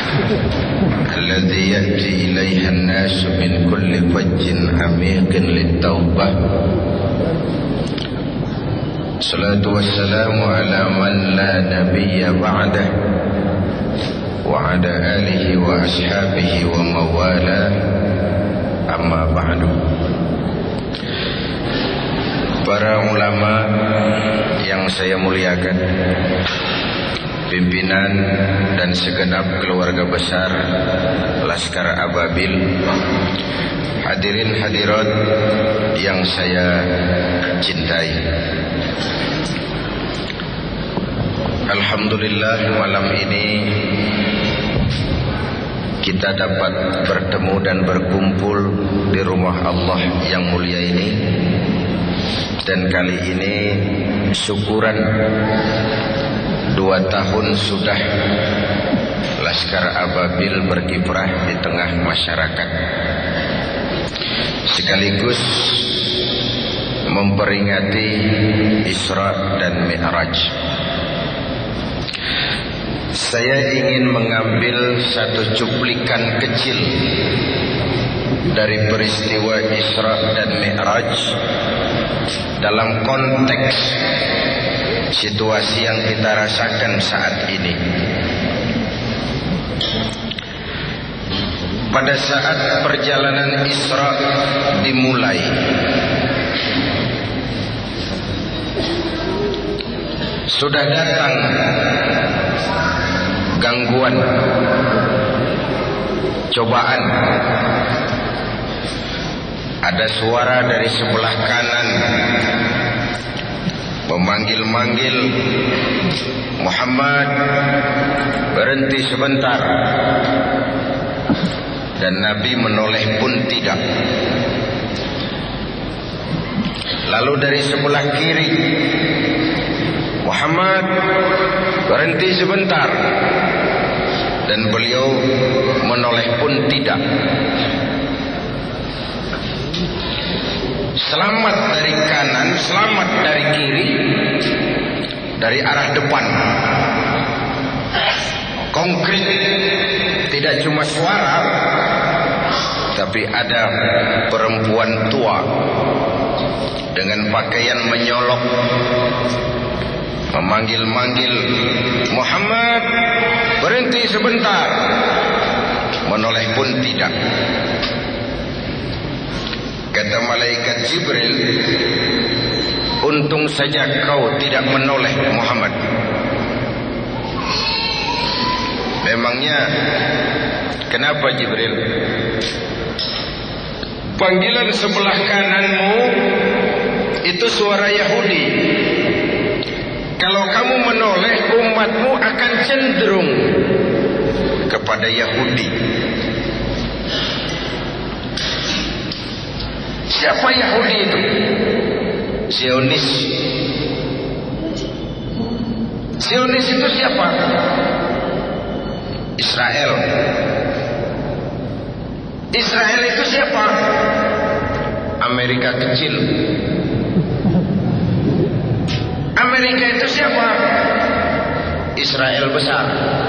الذي يأتي إليها الناس من كل فج عميق للتوبة. الصلاة والسلام على من لا نبي بعده وعلى آله وأصحابه وموالاه. Amma ba'du. Para ulama yang saya muliakan, pimpinan dan segenap keluarga besar Laskar Ababil, hadirin hadirat yang saya cintai. Alhamdulillah, malam ini kita dapat bertemu dan berkumpul di rumah Allah yang mulia ini. Dan kali ini syukuran 2 tahun sudah Laskar Ababil berkiprah di tengah masyarakat, sekaligus memperingati Isra dan Mi'raj. Saya ingin mengambil satu cuplikan kecil dari peristiwa Isra dan Mi'raj dalam konteks situasi yang kita rasakan saat ini. Pada saat perjalanan Isra dimulai, sudah datang gangguan, cobaan. Ada suara dari sebelah kanan memanggil-manggil, Muhammad, berhenti sebentar. Dan Nabi menoleh pun tidak. Lalu dari sebelah kiri, Muhammad, berhenti sebentar. Dan beliau menoleh pun tidak. Selamat dari kanan, selamat dari kiri, dari arah depan. Konkret, tidak cuma suara, tapi ada perempuan tua dengan pakaian menyolok, memanggil-manggil, Muhammad, berhenti sebentar. Menoleh pun tidak. Kata malaikat Jibril, untung saja kau tidak menoleh Muhammad. Memangnya kenapa Jibril? Panggilan sebelah kananmu itu suara Yahudi. Kalau kamu menoleh, umatmu akan cenderung kepada Yahudi. Siapa Yahudi itu? Zionis. Zionis itu siapa? Israel. Israel itu siapa? Amerika kecil. Amerika itu siapa? Israel besar.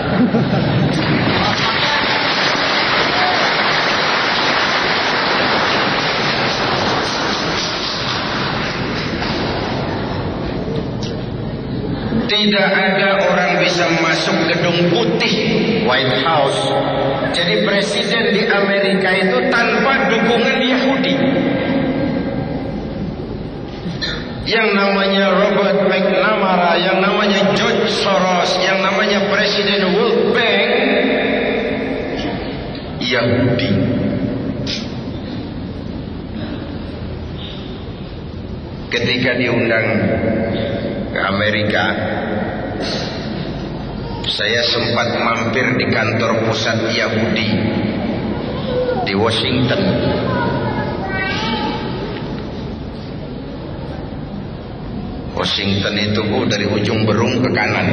Tidak ada orang bisa masuk gedung putih, White House, jadi presiden di Amerika itu tanpa dukungan Yahudi. Yang namanya Robert McNamara, yang namanya George Soros, yang namanya Presiden World Bank, Yahudi. Ketika diundang ke Amerika, saya sempat mampir di kantor pusat Yahudi di Washington. Washington itu dari ujung Berung ke kanan.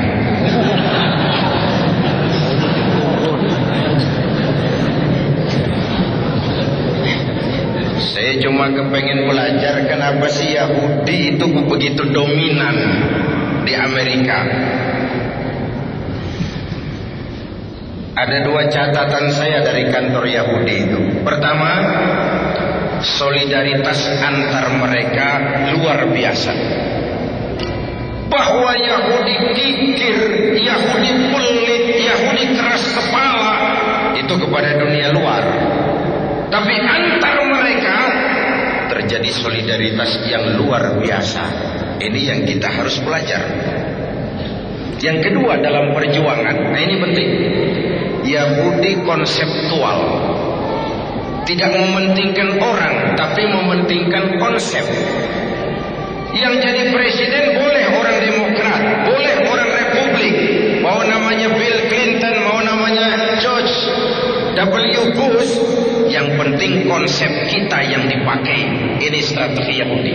Saya cuma kepengen belajar kenapa sih Yahudi itu begitu dominan di Amerika. Ada dua catatan saya dari kantor Yahudi itu. Pertama, solidaritas antar mereka luar biasa. Bahwa Yahudi kikir, Yahudi pelit, Yahudi keras kepala, itu kepada dunia luar. Tapi antar mereka terjadi solidaritas yang luar biasa. Ini yang kita harus belajar. Yang kedua dalam perjuangan, nah ini penting. Yahudi konseptual, tidak mementingkan orang, tapi mementingkan konsep. Yang jadi presiden boleh orang Demokrat, boleh orang Republik, mau namanya Bill Clinton, mau namanya George W. Bush, yang penting konsep kita yang dipakai. Ini strategi Yahudi.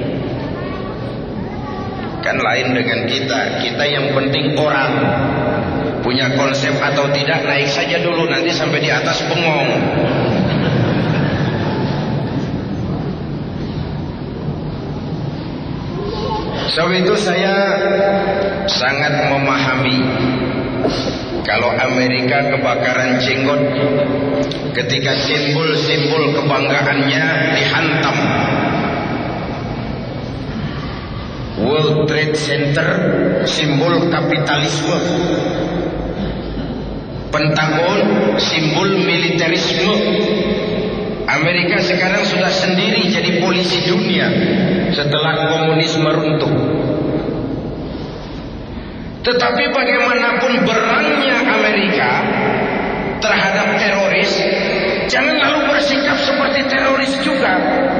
Kan lain dengan kita yang penting orang. Punya konsep atau tidak, naik saja dulu, nanti sampai di atas bengong. Sebab itu saya sangat memahami kalau Amerika kebakaran jenggot ketika simbol-simbol kebanggaannya dihantam. World Trade Center simbol kapitalisme, Pentagon simbol militerisme. Amerika sekarang sudah sendiri jadi polisi dunia setelah komunisme runtuh. Tetapi bagaimanapun berangnya Amerika terhadap teroris, jangan lalu bersikap seperti teroris juga.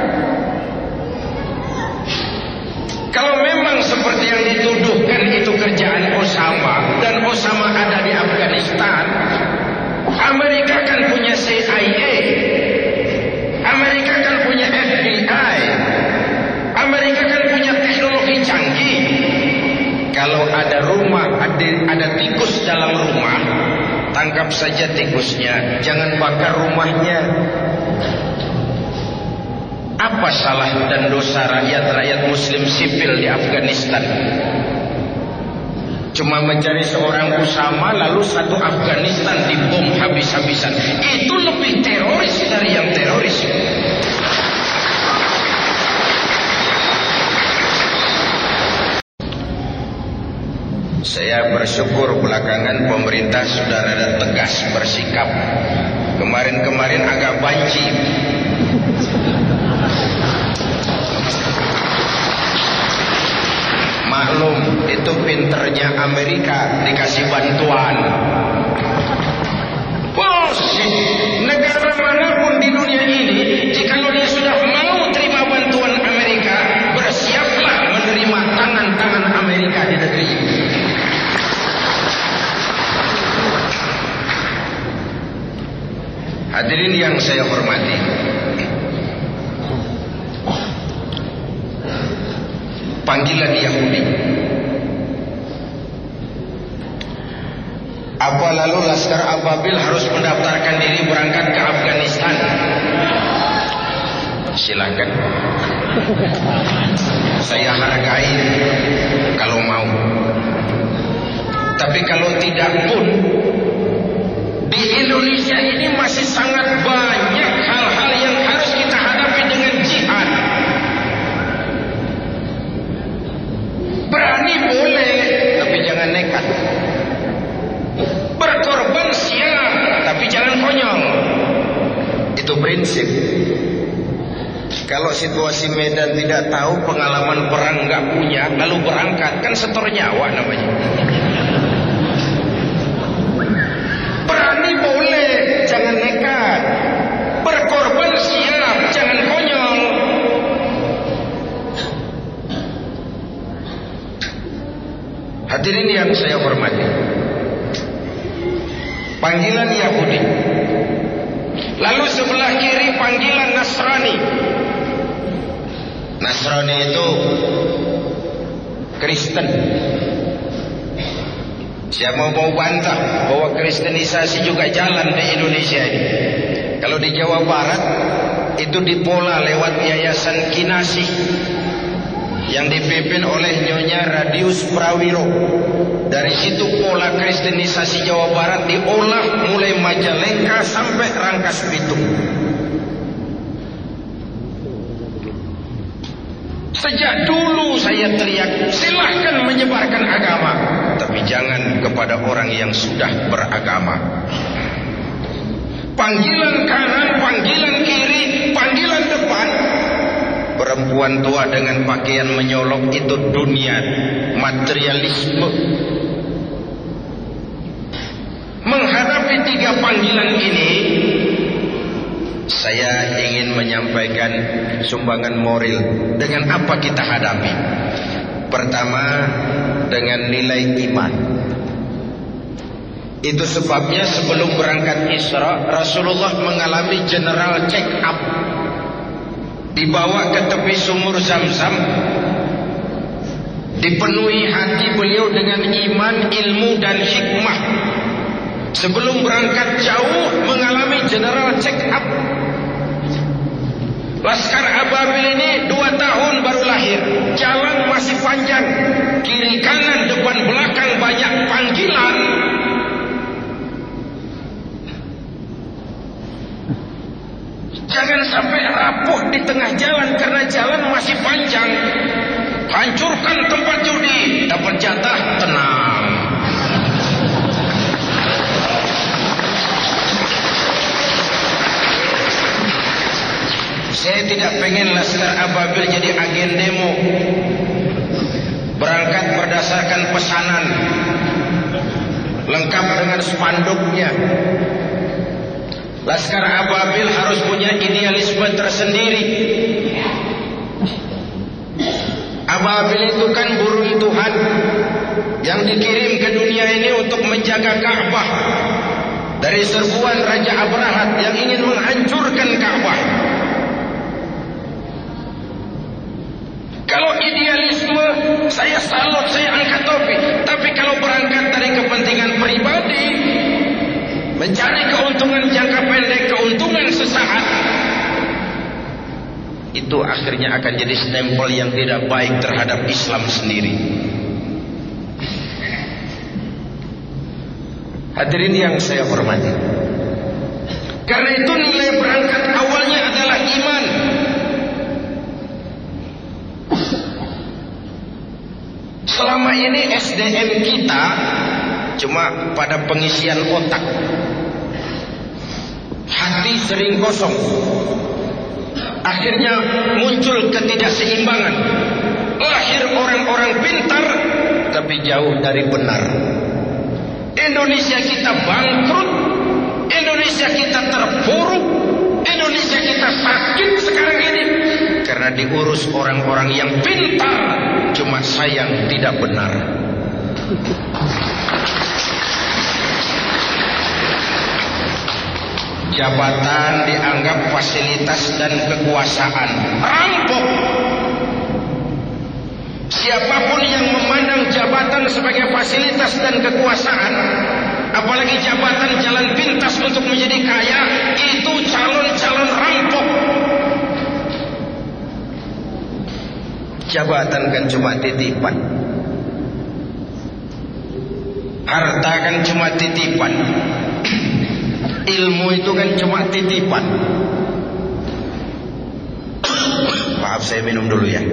Kalau memang seperti yang dituduhkan itu kerjaan Osama, dan Osama ada di Afghanistan, Amerika kan punya CIA, Amerika kan punya FBI, Amerika kan punya teknologi canggih. Kalau ada rumah, ada tikus dalam rumah, tangkap saja tikusnya, jangan bakar rumahnya. Apa salah dan dosa rakyat-rakyat muslim sipil di Afghanistan? Cuma mencari seorang Usama, lalu satu Afghanistan dibom habis-habisan. Itu lebih teroris dari yang teroris. Saya bersyukur belakangan pemerintah sudah rada tegas bersikap. Kemarin-kemarin agak banci. Maklum, itu pinternya Amerika, dikasih bantuan. Bullshit. Negara manapun di dunia ini, jikalau dia sudah mau terima bantuan Amerika, bersiaplah menerima tangan-tangan Amerika di negeri ini. Hadirin yang saya hormati, panggilan Yahudi. Apa lalu Laskar Ababil harus mendaftarkan diri berangkat ke Afghanistan? Silakan. Saya hargai kalau mau. Tapi kalau tidak pun, di Indonesia ini masih sangat banyak hal-hal yang harus kita hadapi dengan jihad. Berani boleh, tapi jangan nekat. Berkorban siap, tapi jangan konyol. Itu prinsip. Kalau situasi medan tidak tahu, pengalaman perang nggak punya, lalu berangkat, kan setor nyawa namanya. Berani boleh, jangan nekat. Berkorban siap, jangan konyol. Hadirin yang saya hormati, panggilan Yahudi, lalu sebelah kiri panggilan Nasrani. Nasrani itu Kristen. Siapa mau bantah bahwa kristenisasi juga jalan di Indonesia ini? Kalau di Jawa Barat itu dipola lewat Yayasan Kinasih. yang dipimpin oleh Nyonya Radius Prawiro. Dari situ pola kristenisasi Jawa Barat diolah mulai Majalengka sampai Rangkas Bitung. Sejak dulu saya teriak, silahkan menyebarkan agama, tapi jangan kepada orang yang sudah beragama. Panggilan kanan, panggilan kiri, panggilan depan. Perempuan tua dengan pakaian menyolok itu dunia materialisme. Menghadapi 3 panggilan ini, saya ingin menyampaikan sumbangan moral. Dengan apa kita hadapi? Pertama, dengan nilai iman. Itu sebabnya sebelum berangkat Isra, Rasulullah mengalami general check up. Dibawa ke tepi sumur Zam-Zam, dipenuhi hati beliau dengan iman, ilmu dan hikmah. Sebelum berangkat jauh mengalami general check up. Laskar Ababil ini 2 tahun baru lahir, jalan masih panjang, kiri kanan depan belakang banyak panggilan. Jangan sampai rapuh di tengah jalan karena jalan masih panjang. Hancurkan tempat judi, dapat jatah, tenang. Saya tidak pengen Laskar Ababil jadi agen demo. Berangkat berdasarkan pesanan, lengkap dengan spanduknya. Laskar Ababil harus punya idealisme tersendiri. Ababil itu kan burung Tuhan yang dikirim ke dunia ini untuk menjaga Ka'bah dari serbuan Raja Abrahat yang ingin menghancurkan Ka'bah. Kalau idealisme, saya salut, saya angkat topi. Tapi kalau berangkat dari kepentingan pribadi, mencari keuntungan jangka pendek, keuntungan sesaat, itu akhirnya akan jadi stempel yang tidak baik terhadap Islam sendiri. Hadirin yang saya hormati, karena itu nilai berangkat awalnya adalah iman. Selama ini SDM kita cuma pada pengisian otak, hati sering kosong. Akhirnya muncul ketidakseimbangan. Lahir orang-orang pintar tapi jauh dari benar. Indonesia kita bangkrut, Indonesia kita terpuruk, Indonesia kita sakit sekarang ini karena diurus orang-orang yang pintar, cuma sayang tidak benar. Jabatan dianggap fasilitas dan kekuasaan, rampok. Siapapun yang memandang jabatan sebagai fasilitas dan kekuasaan, apalagi jabatan jalan pintas untuk menjadi kaya, itu calon-calon rampok. Jabatan kan cuma titipan, harta kan cuma titipan, ilmu itu kan cuma titipan. Maaf, saya minum dulu ya.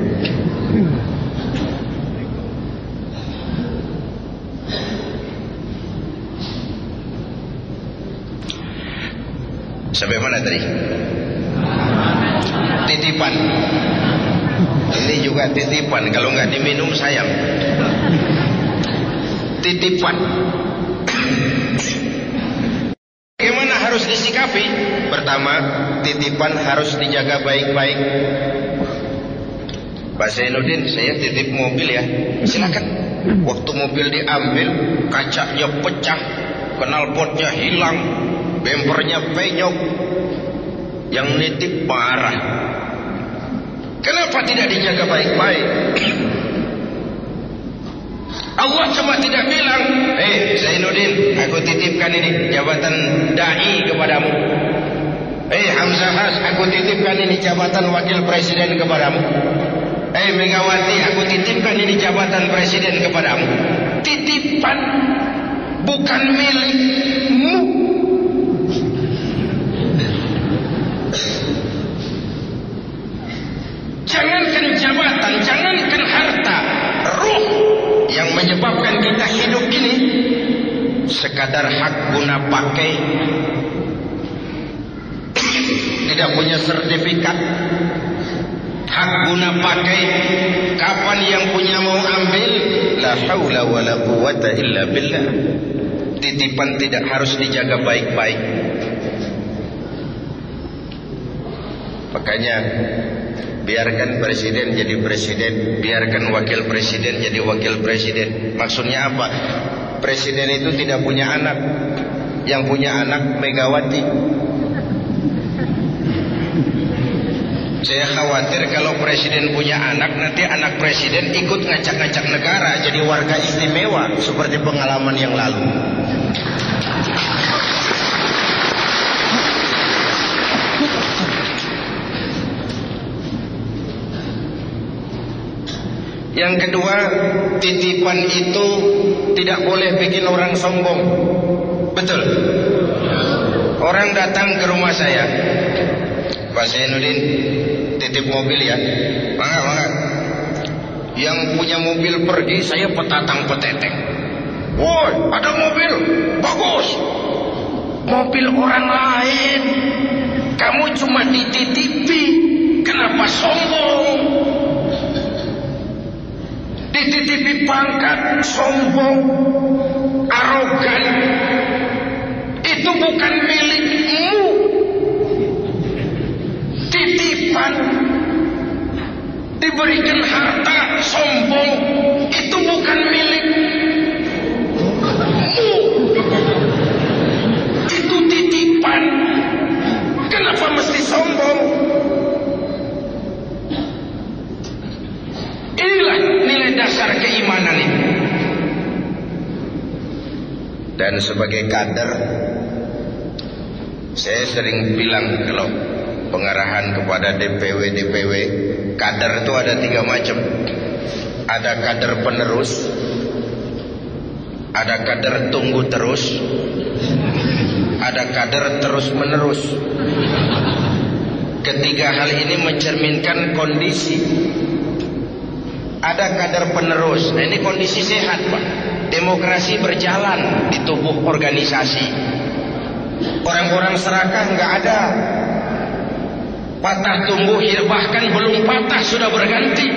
Sampai mana tadi? Titipan. Ini juga titipan, kalau nggak diminum sayang. Titipan. Bagaimana harus disikapi? Pertama, titipan harus dijaga baik-baik. Pak Zainuddin, saya titip mobil ya. Silakan. Waktu mobil diambil, kacanya pecah, knalpotnya hilang, bempernya penyok, yang nitip marah. Kenapa tidak dijaga baik-baik? Allah cuma tidak bilang, Zainuddin, aku titipkan ini jabatan da'i kepadamu. Hamzahas, aku titipkan ini jabatan wakil presiden kepadamu. Megawati, aku titipkan ini jabatan presiden kepadamu. Titipan, bukan milikmu. Jangankan jabatan, jangankan harta, ruh yang menyebabkan kita hidup ini sekadar hak guna pakai, tidak punya sertifikat hak guna pakai. Kapan yang punya mau ambil? La haula wala quwata illa billah. Titipan tidak harus dijaga baik-baik. Makanya biarkan presiden jadi presiden, biarkan wakil presiden jadi wakil presiden. Maksudnya apa? Presiden itu tidak punya anak. Yang punya anak Megawati. Saya khawatir kalau presiden punya anak, nanti anak presiden ikut ngacak-ngacak negara jadi warga istimewa seperti pengalaman yang lalu. Yang kedua, titipan itu tidak boleh bikin orang sombong. Betul? Orang datang ke rumah saya, Pak Zainuddin, titip mobil ya. Mangga. Yang punya mobil pergi, saya petatang peteteng. Woi, ada mobil, bagus. Mobil orang lain, kamu cuma dititipi. Kenapa sombong? Dititipi pangkat, sombong, arogan. Itu bukan milikmu. Titipan, diberikan harta, sombong, itu bukan milikmu. Itu titipan. Kenapa mesti sombong? Inilah nilai dasar keimanan ini. Dan sebagai kader, saya sering bilang kalau pengarahan kepada DPW, kader itu ada 3 macam. Ada kader penerus, ada kader tunggu terus, ada kader terus menerus. Ketiga hal ini mencerminkan kondisi. Ada kader penerus. Nah, ini kondisi sehat, Pak. Demokrasi berjalan di tubuh organisasi. Orang-orang serakah nggak ada. Patah tumbuh, bahkan belum patah sudah berganti.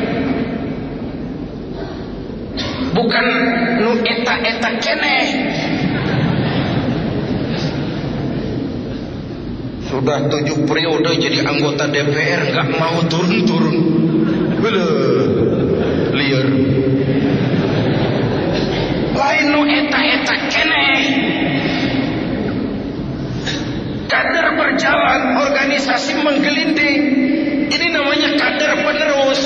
Bukan nu eta keneh. Sudah 7 periode jadi anggota DPR nggak mau turun-turun. Liar. Lain nu eta keneh. Kader berjalan, organisasi menggelinding. Ini namanya kader penerus.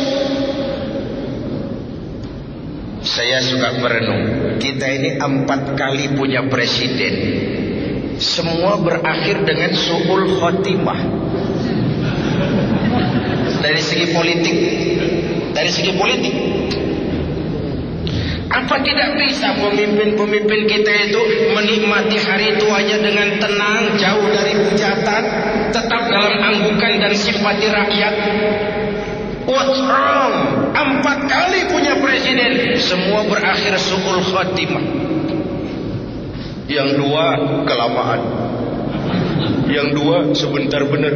Saya suka merenung. Kita ini 4 kali punya presiden. Semua berakhir dengan su'ul khotimah. Dari segi politik. Apa tidak bisa pemimpin-pemimpin kita itu menikmati hari tuanya dengan tenang, jauh dari hujatan, tetap dalam anggukan dan simpati rakyat? What's wrong? 4 kali punya presiden, semua berakhir su'ul khatimah. Yang 2 kelamaan, yang 2 sebentar benar.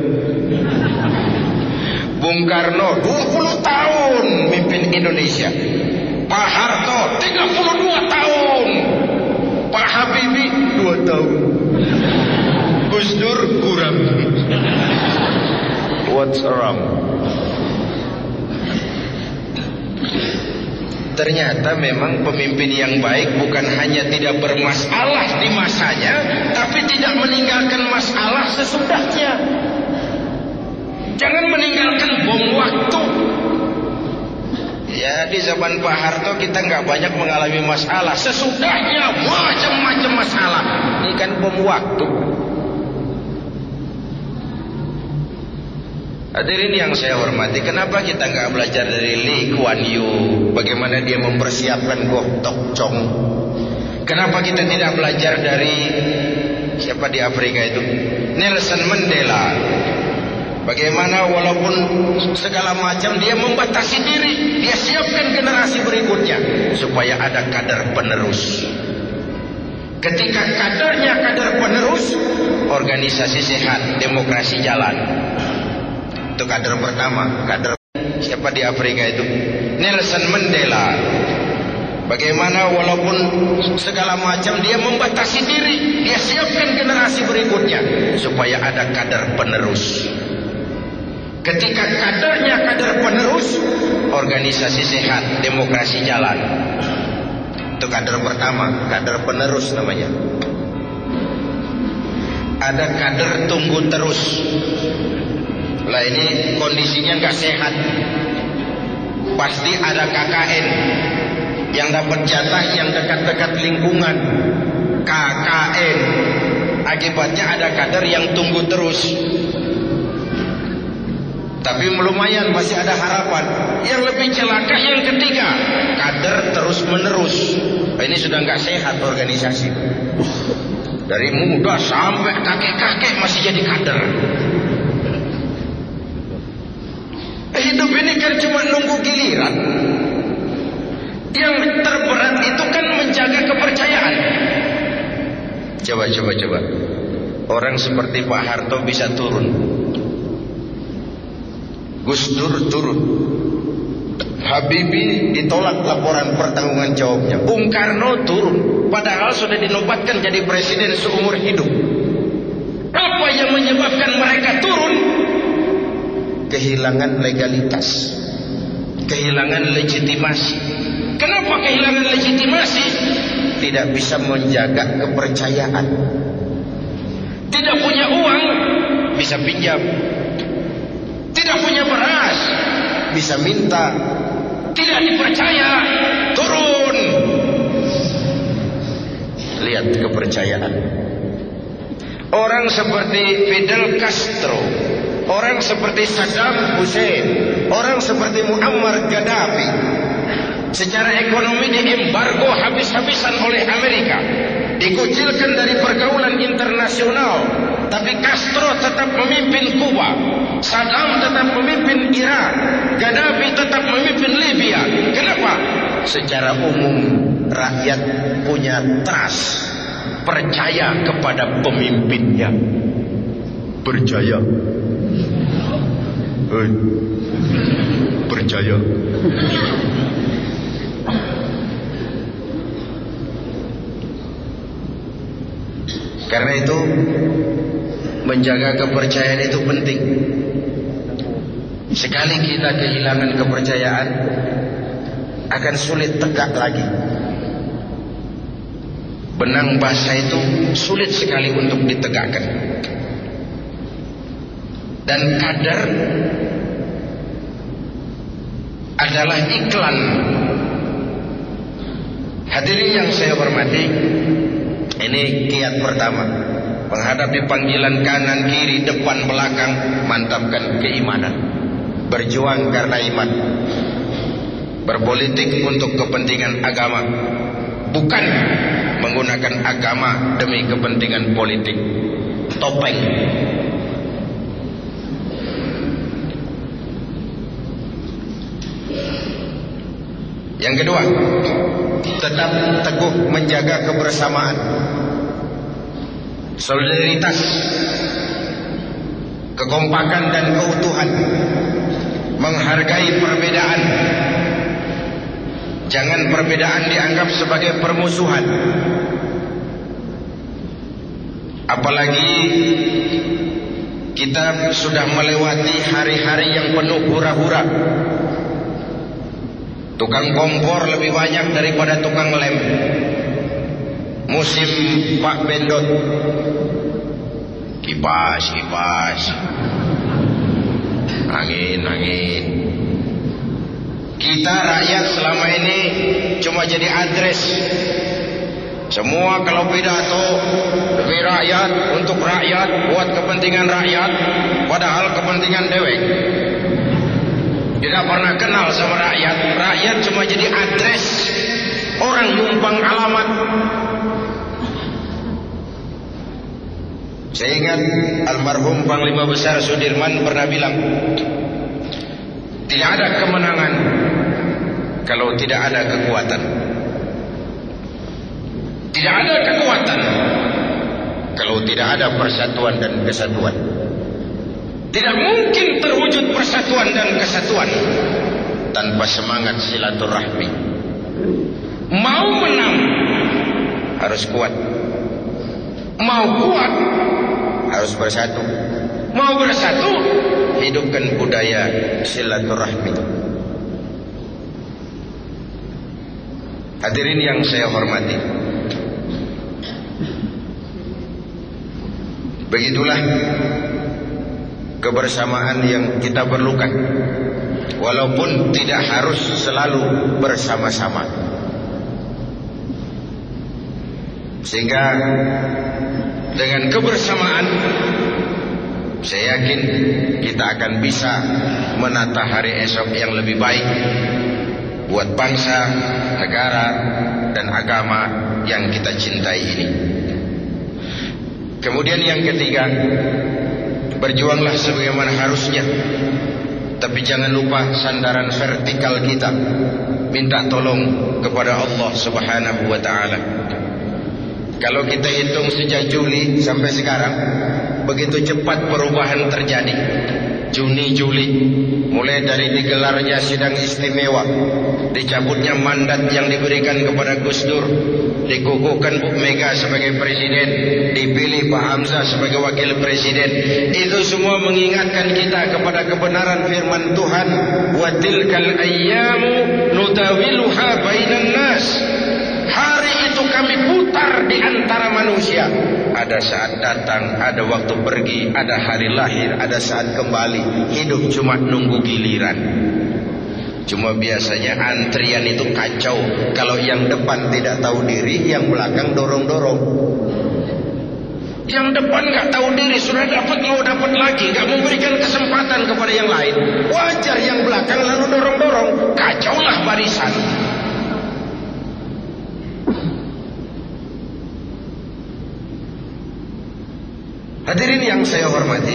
Bung Karno 20 tahun mimpin Indonesia. Pak Harto 32 tahun. Pak Habibie 2 tahun. Gus Dur kurang. What's wrong? Ternyata memang pemimpin yang baik bukan hanya tidak bermasalah di masanya, tapi tidak meninggalkan masalah sesudahnya. Jangan meninggalkan bom waktu. Ya, di zaman Pak Harto kita nggak banyak mengalami masalah. Sesudahnya macam-macam masalah. Ini kan bom waktu. Hadirin yang saya hormati, kenapa kita nggak belajar dari Lee Kuan Yew, bagaimana dia mempersiapkan Goh Tok Chong? Kenapa kita tidak belajar dari siapa di Afrika itu, Nelson Mandela? Bagaimana walaupun segala macam dia membatasi diri, dia siapkan generasi berikutnya supaya ada kader penerus. Ketika kadernya kader penerus, organisasi sehat, demokrasi jalan. Itu kader pertama, kader siapa di Afrika itu, Nelson Mandela. Bagaimana walaupun segala macam dia membatasi diri, dia siapkan generasi berikutnya supaya ada kader penerus. Ketika kadernya kader penerus, organisasi sehat, demokrasi jalan. Itu kader pertama, kader penerus namanya. Ada kader tunggu terus. Lah ini kondisinya nggak sehat. Pasti ada KKN yang dapat jatah yang dekat-dekat lingkungan. KKN. Akibatnya ada kader yang tunggu terus. Tapi lumayan, masih ada harapan. Yang lebih celaka yang ketiga, kader terus menerus. Nah, ini sudah nggak sehat organisasi. Dari muda sampai kakek-kakek masih jadi kader. Hidup ini kan cuma nunggu giliran. Yang terberat itu kan menjaga kepercayaan. Coba. Orang seperti Pak Harto bisa turun. Gus Dur turun. Habibie ditolak laporan pertanggungan jawabnya. Bung Karno turun. Padahal sudah dinobatkan jadi presiden seumur hidup. Apa yang menyebabkan mereka turun? Kehilangan legalitas, kehilangan legitimasi. Kenapa kehilangan legitimasi? Tidak bisa menjaga kepercayaan. Tidak punya uang, bisa pinjam. Tidak punya beras, bisa minta. Tidak dipercaya, turun. Lihat kepercayaan. Orang seperti Fidel Castro, orang seperti Saddam Hussein, orang seperti Muammar Gaddafi, secara ekonomi diembargo habis-habisan oleh Amerika, dikucilkan dari pergaulan internasional. Tapi Castro tetap memimpin Kuba, Saddam tetap memimpin Irak, Gaddafi tetap memimpin Libya. Kenapa? Secara umum rakyat punya trust, percaya kepada pemimpinnya. Percaya. Percaya. Karena itu menjaga kepercayaan itu penting. Sekali kita kehilangan kepercayaan, akan sulit tegak lagi. Benang basah itu sulit sekali untuk ditegakkan. Dan kader adalah iklan. Hadirin yang saya hormati, ini kiat pertama. Menghadapi panggilan kanan, kiri, depan, belakang, mantapkan keimanan. Berjuang karena iman. Berpolitik untuk kepentingan agama, bukan menggunakan agama demi kepentingan politik. Topeng. Yang kedua, tetap teguh menjaga kebersamaan, solidaritas, kekompakan dan keutuhan, menghargai perbedaan. Jangan perbedaan dianggap sebagai permusuhan. Apalagi kita sudah melewati hari-hari yang penuh hura-hura. Tukang kompor lebih banyak daripada tukang lem. Musim Pak Bendot, kipas, angin. Kita rakyat selama ini cuma jadi address. Semua kalau pidato lebih rakyat, untuk rakyat, buat kepentingan rakyat, padahal kepentingan dewek. Tidak pernah kenal sama rakyat. Rakyat cuma jadi address, orang numpang alamat. Saya ingat almarhum Panglima Besar Sudirman pernah bilang, tidak ada kemenangan kalau tidak ada kekuatan. Tidak ada kekuatan kalau tidak ada persatuan dan kesatuan. Tidak mungkin terwujud persatuan dan kesatuan tanpa semangat silaturahmi. Mau menang harus kuat. Mau kuat harus bersatu. Mau bersatu, hidupkan budaya silaturahmi. Hadirin yang saya hormati, begitulah kebersamaan yang kita perlukan, walaupun tidak harus selalu bersama-sama. Sehingga dengan kebersamaan, saya yakin kita akan bisa menata hari esok yang lebih baik buat bangsa, negara, dan agama yang kita cintai ini. Kemudian yang ketiga, berjuanglah sebagaimana harusnya, tapi jangan lupa sandaran vertikal kita, minta tolong kepada Allah Subhanahu wa ta'ala. Kalau kita hitung sejak Juli sampai sekarang, begitu cepat perubahan terjadi. Juni, Juli, mulai dari digelarnya sidang istimewa, dicabutnya mandat yang diberikan kepada Gus Dur, dikukuhkan Bu Mega sebagai presiden, dipilih Pak Hamzah sebagai wakil presiden. Itu semua mengingatkan kita kepada kebenaran firman Tuhan, wa tilkal ayyamu nutawiluha bainan nas. Hari itu kami putar di antara manusia. Ada saat datang, ada waktu pergi, ada hari lahir, ada saat kembali. Hidup cuma nunggu giliran. Cuma biasanya antrian itu kacau. Kalau yang depan tidak tahu diri, yang belakang dorong-dorong. Yang depan gak tahu diri, sudah dapat mau dapat lagi, gak memberikan kesempatan kepada yang lain. Wajar yang belakang lalu dorong-dorong. Kacaulah barisan. Hadirin yang saya hormati,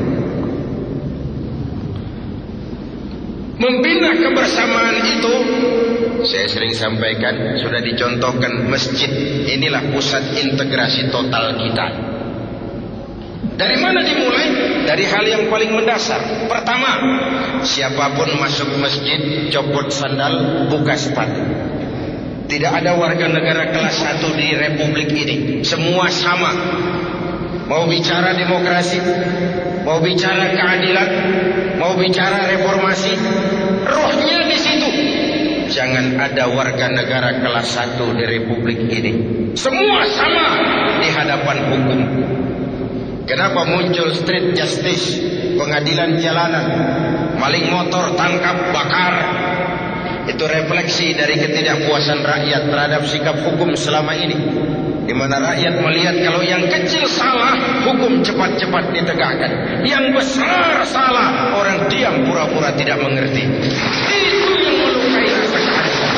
membina kebersamaan itu, saya sering sampaikan, sudah dicontohkan masjid. Inilah pusat integrasi total kita. Dari mana dimulai? Dari hal yang paling mendasar. Pertama, siapapun masuk masjid, copot sandal, buka sepatu. Tidak ada warga negara kelas 1 di republik ini. Semua sama. Mau bicara demokrasi, mau bicara keadilan, mau bicara reformasi, rohnya di situ. Jangan ada warga negara kelas 1 di republik ini. Semua sama di hadapan hukum. Kenapa muncul street justice, pengadilan jalanan, maling motor tangkap, bakar? Itu refleksi dari ketidakpuasan rakyat terhadap sikap hukum selama ini. Di mana rakyat melihat kalau yang kecil salah, hukum cepat-cepat ditegakkan. Yang besar salah, orang diam pura-pura tidak mengerti. Itu yang melukai rasa keadilan.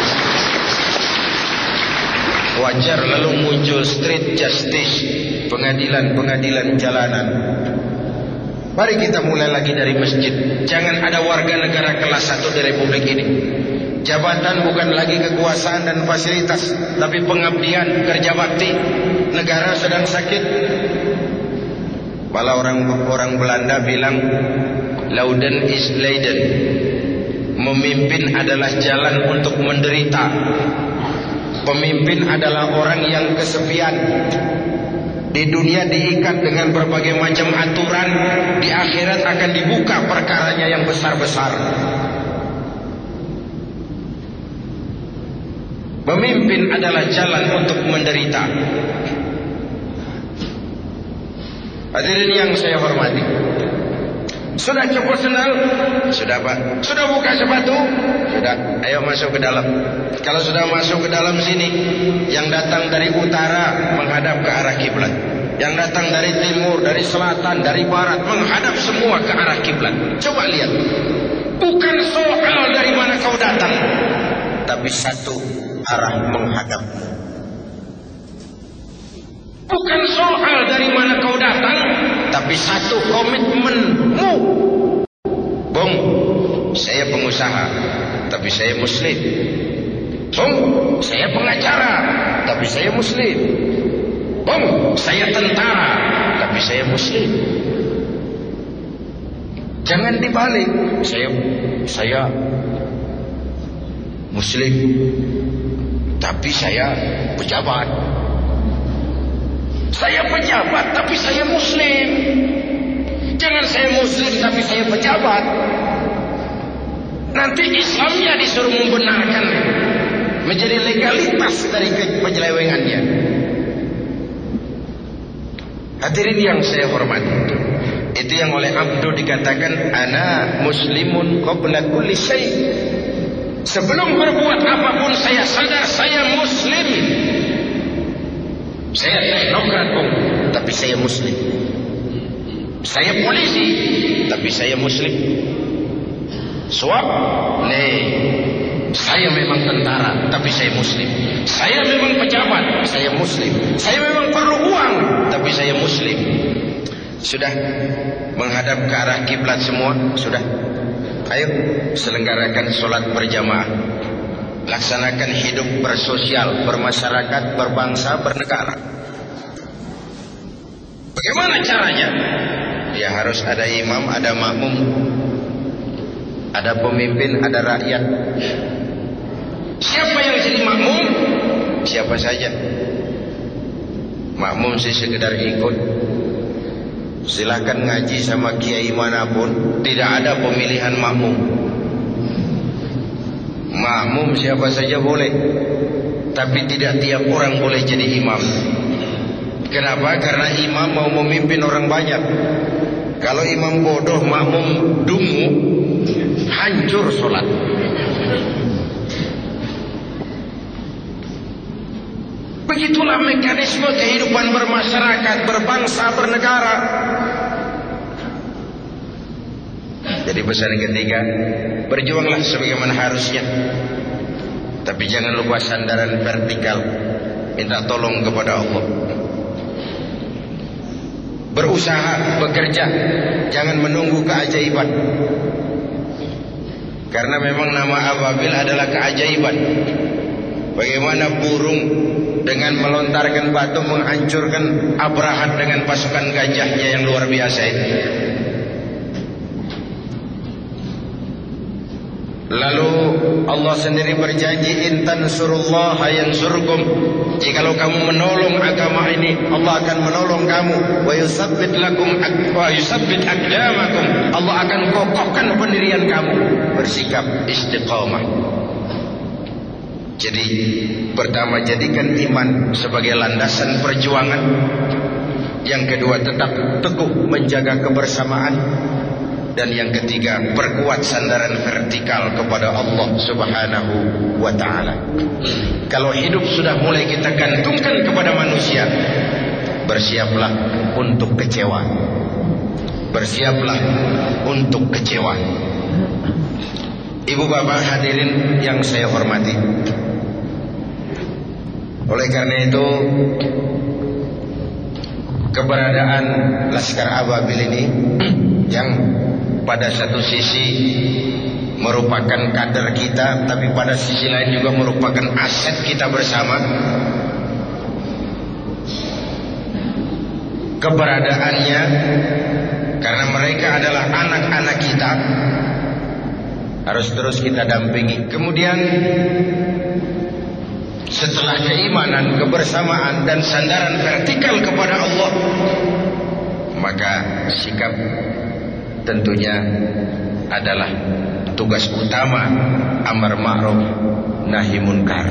Wajar lalu muncul street justice, pengadilan jalanan. Mari kita mulai lagi dari masjid. Jangan ada warga negara kelas 1 di republik ini. Jabatan bukan lagi kekuasaan dan fasilitas, tapi pengabdian, kerja bakti. Negara sedang sakit. Malah orang Belanda bilang, Lauden is Leiden. Memimpin adalah jalan untuk menderita. Pemimpin adalah orang yang kesepian. Di dunia diikat dengan berbagai macam aturan, di akhirat akan dibuka perkaranya yang besar-besar. Pemimpin adalah jalan untuk menderita. Hadirin yang saya hormati, sudah copot sandal? Sudah Pak. Sudah buka sepatu? Sudah. Ayo masuk ke dalam. Kalau sudah masuk ke dalam sini, yang datang dari utara menghadap ke arah kiblat. yang datang dari timur, dari selatan, dari barat, menghadap semua ke arah kiblat. Coba lihat, bukan soal dari mana kau datang, tapi satu arah menghadapmu. Bukan soal dari mana kau datang, tapi satu komitmenmu. Bung, saya pengusaha, tapi saya muslim. Bung, saya pengacara, tapi saya muslim. Bung, saya tentara, tapi saya muslim. Jangan dibalik. Saya muslim, tapi saya pejabat. Saya pejabat, tapi saya muslim. Jangan saya muslim, tapi saya pejabat. Nanti Islamnya disuruh membenarkan, menjadi legalitas dari penyelewengannya. Hadirin yang saya hormati, itu yang oleh Abdu dikatakan ana muslimun qabla kulli syai'. Sebelum berbuat apapun saya sadar saya muslim. Saya teknokrat, Bung, tapi saya muslim. Saya polisi, tapi saya muslim. Suap, saya memang tentara, tapi saya muslim. Saya memang pejabat, saya muslim. Saya memang perlu uang, tapi saya muslim. Sudah menghadap ke arah kiblat semua? Sudah. Ayo selenggarakan sholat berjamaah. Laksanakan hidup bersosial, bermasyarakat, berbangsa, bernegara. Bagaimana caranya? Ya harus ada imam, ada makmum, ada pemimpin, ada rakyat. Siapa yang jadi makmum? Siapa saja. Makmum sih sekedar ikut. Silakan ngaji sama kiai manapun, tidak ada pemilihan makmum. Makmum siapa saja boleh, tapi tidak tiap orang boleh jadi imam. Kenapa? Karena imam mau memimpin orang banyak. Kalau imam bodoh, makmum dungu, hancur sholat. Begitulah mekanisme kehidupan bermasyarakat, berbangsa, bernegara. Jadi pesan ketiga, berjuanglah sebagaimana harusnya, tapi jangan lupa sandaran vertikal. Minta tolong kepada Allah. Berusaha, bekerja, jangan menunggu keajaiban. Karena memang nama ababil adalah keajaiban. Bagaimana burung dengan melontarkan batu menghancurkan Abrahat dengan pasukan gajahnya yang luar biasa itu. Lalu Allah sendiri berjanji, intan surullaha yansurkum. Jikalau kamu menolong agama ini, Allah akan menolong kamu. Wa yusabbit lakum wa yusabbit aqdamakum. Allah akan kokohkan pendirian kamu. Bersikap istiqamah. Jadi pertama, jadikan iman sebagai landasan perjuangan. Yang kedua, tetap teguh menjaga kebersamaan. Dan yang ketiga, perkuat sandaran vertikal kepada Allah Subhanahu wa ta'ala. Kalau hidup sudah mulai kita gantungkan kepada manusia, bersiaplah untuk kecewa. Bersiaplah untuk kecewa. Ibu bapak hadirin yang saya hormati, oleh karena itu keberadaan Laskar Ababil ini yang pada satu sisi merupakan kader kita, tapi pada sisi lain juga merupakan aset kita bersama. Keberadaannya karena mereka adalah anak-anak kita, harus terus kita dampingi. Kemudian setelah keimanan, kebersamaan dan sandaran vertikal kepada Allah, maka sikap tentunya adalah tugas utama amar ma'ruf nahi munkar.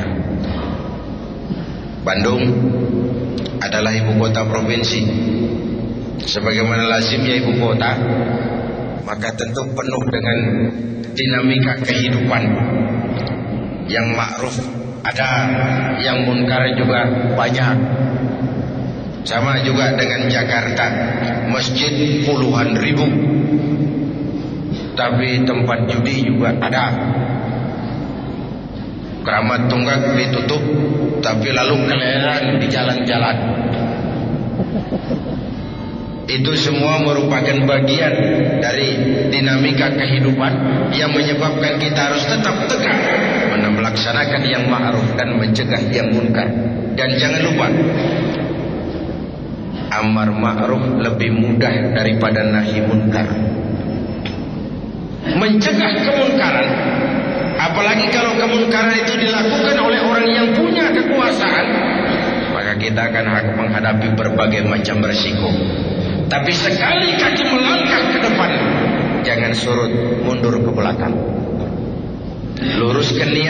Bandung adalah ibu kota provinsi. Sebagaimana lazimnya ibu kota, maka tentu penuh dengan dinamika kehidupan. Yang ma'ruf ada, yang munkar juga banyak. Sama juga dengan Jakarta, masjid puluhan ribu, tapi tempat judi juga ada. Keramat Tunggak ditutup, tapi lalu keleran di jalan-jalan. Itu semua merupakan bagian dari dinamika kehidupan yang menyebabkan kita harus tetap tegak melaksanakan yang ma'ruf dan mencegah yang munkar. Dan jangan lupa, amar ma'ruf lebih mudah daripada nahi munkar. Mencegah kemunkaran, apalagi kalau kemunkaran itu dilakukan oleh orang yang punya kekuasaan, maka kita akan menghadapi berbagai macam resiko. Tapi sekali kaki melangkah ke depan, jangan surut mundur ke belakang. Luruskan niat.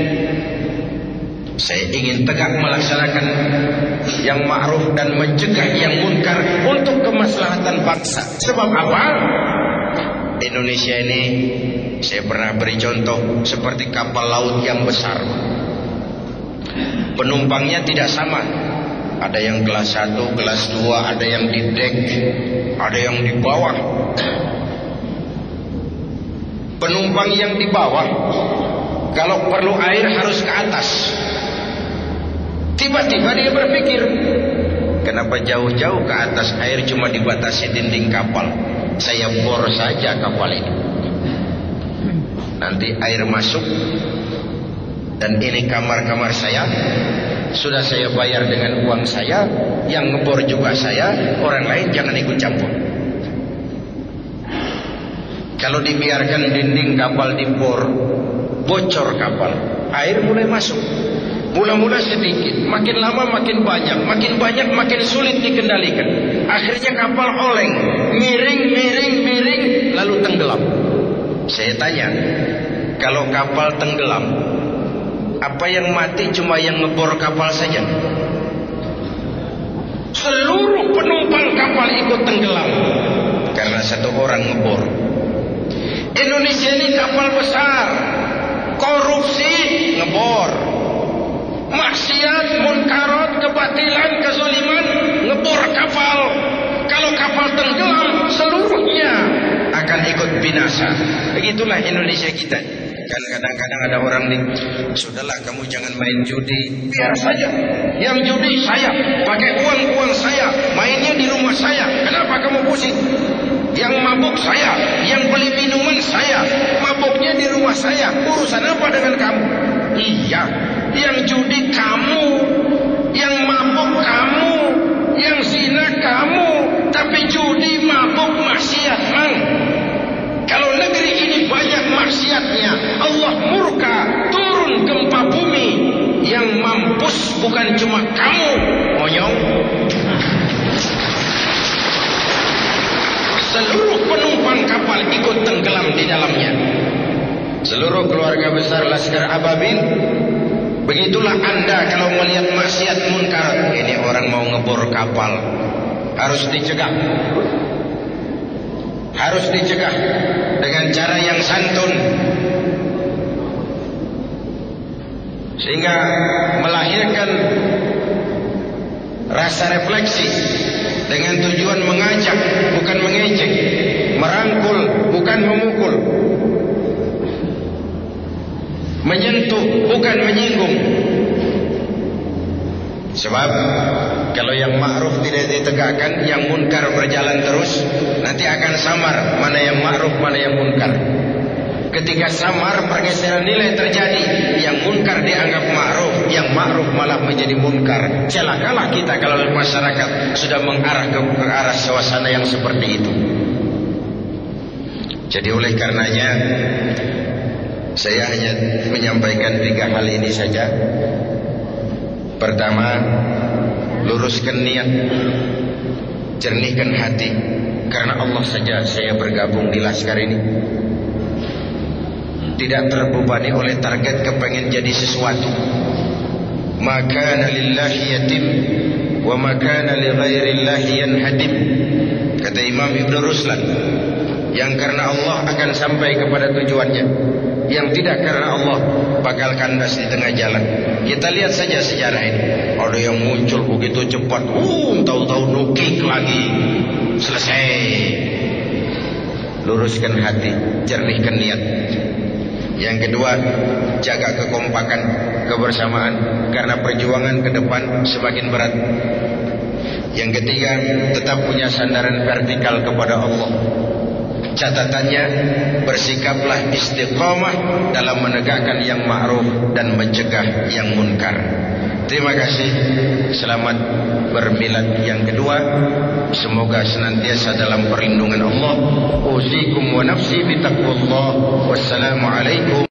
Saya ingin tegak melaksanakan yang ma'ruf dan mencegah yang munkar untuk kemaslahatan bangsa. Sebab apa? Indonesia ini, saya pernah beri contoh seperti kapal laut yang besar. Penumpangnya tidak sama. Ada yang kelas 1, kelas 2, ada yang di dek, ada yang di bawah. Penumpang yang di bawah, kalau perlu air harus ke atas. Tiba-tiba dia berpikir, kenapa jauh-jauh ke atas, air cuma dibatasi dinding kapal. Saya bor saja kapal ini. Nanti air masuk, dan ini kamar-kamar saya. Sudah saya bayar dengan uang saya, yang ngebor juga saya, orang lain jangan ikut campur. Kalau dibiarkan dinding kapal dibor, bocor kapal, air mulai masuk. Mula-mula sedikit, makin lama makin banyak makin sulit dikendalikan. Akhirnya kapal oleng, miring, lalu tenggelam. Saya tanya, kalau kapal tenggelam, apa yang mati cuma yang ngebor kapal saja? Seluruh penumpang kapal ikut tenggelam karena satu orang ngebor. Indonesia ini kapal besar, korupsi ngebor, maksiat, munkarat, kebatilan, kezaliman ngebor kapal. Kalau kapal tenggelam, seluruhnya akan ikut binasa. Begitulah Indonesia kita. Kan kadang-kadang ada orang nih, sudahlah kamu jangan main judi, biar saja. Yang judi saya, pakai uang saya, mainnya di rumah saya. Kenapa kamu pusing? Yang mabuk saya, yang beli minuman saya, mabuknya di rumah saya. Urusan apa dengan kamu? Iya, yang judi kamu, yang mabuk kamu, yang zina kamu, tapi judi, mabuk, maksiat, mang. Kalau negeri ini banyak maksiatnya, Allah murka, turun gempa bumi. Yang mampus bukan cuma kamu, monyong. Seluruh penumpang kapal ikut tenggelam di dalamnya. Seluruh keluarga besar Laskar Ababil. Begitulah Anda kalau melihat maksiat munkar, ini orang mau ngebor kapal, harus dicegah. Harus dicegah dengan cara yang santun, sehingga melahirkan rasa refleksi dengan tujuan mengajak bukan mengejek, merangkul bukan memukul, menyentuh bukan menyinggung. Sebab kalau yang ma'ruf tidak ditegakkan, yang munkar berjalan terus, nanti akan samar mana yang ma'ruf, mana yang munkar. Ketika samar, pergeseran nilai terjadi, yang munkar dianggap ma'ruf, yang ma'ruf malah menjadi munkar. Celakalah kita kalau masyarakat sudah mengarah ke arah suasana yang seperti itu. Jadi oleh karenanya, saya hanya menyampaikan 3 hal ini saja. Pertama, luruskan niat, jernihkan hati. Karena Allah saja saya bergabung di Laskar ini. Tidak terbebani oleh target kepengen jadi sesuatu. Maka lillahi yatim wa maka li ghairillahi yanhadim. Kata Imam Ibn Ruslan, yang karena Allah akan sampai kepada tujuannya, Yang tidak karena Allah bakal kandas di tengah jalan. Kita lihat saja sejarah ini. Ada yang muncul begitu cepat, tahu-tahu nukik lagi, selesai. Luruskan hati, jernihkan niat. Yang kedua, jaga kekompakan, kebersamaan, karena perjuangan ke depan semakin berat. Yang ketiga, tetap punya sandaran vertikal kepada Allah. Catatannya, bersikaplah istiqamah dalam menegakkan yang ma'ruf dan mencegah yang munkar. Terima kasih. Selamat bermilad yang kedua. Semoga senantiasa dalam perlindungan Allah. Usikum wa nafsi bitaqwallah. Wassalamualaikum.